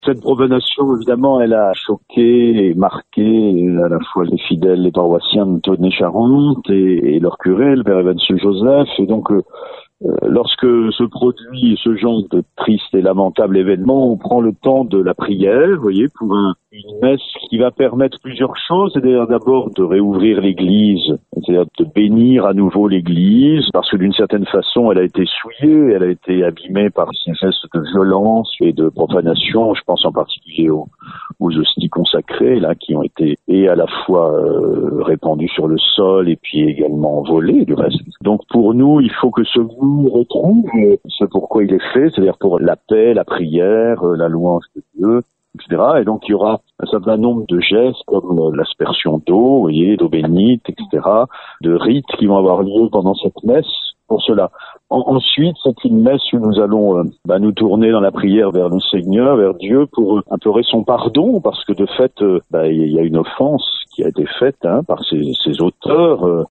Cette profanation, évidemment, elle a choqué et marqué à la fois les fidèles, les paroissiens de Tonnet-Charente et leur curé, le père Evansieux Joseph. Et donc, lorsque se produit ce genre de triste et lamentable événement, on prend le temps de la prière, vous voyez, pour une messe qui va permettre plusieurs choses. C'est-à-dire d'abord de réouvrir l'église, c'est-à-dire de bénir à nouveau l'église, parce que d'une certaine façon, elle a été souillée, elle a été abîmée par ces gestes de violence et de profanation. Je pense en particulier aux hosties consacrées, là, qui ont été et à la fois répandues sur le sol et puis également volées, du reste. Donc pour nous, il faut que ce goût retrouve ce pourquoi il est fait, c'est-à-dire pour la paix, la prière, la louange de Dieu, etc. Et donc il y aura un certain nombre de gestes comme l'aspersion d'eau, vous voyez, d'eau bénite, etc., de rites qui vont avoir lieu pendant cette messe pour cela. Ensuite, c'est une messe où nous allons nous tourner dans la prière vers le Seigneur, vers Dieu, pour implorer son pardon, parce que de fait, il y a une offense qui a été faite par ces auteurs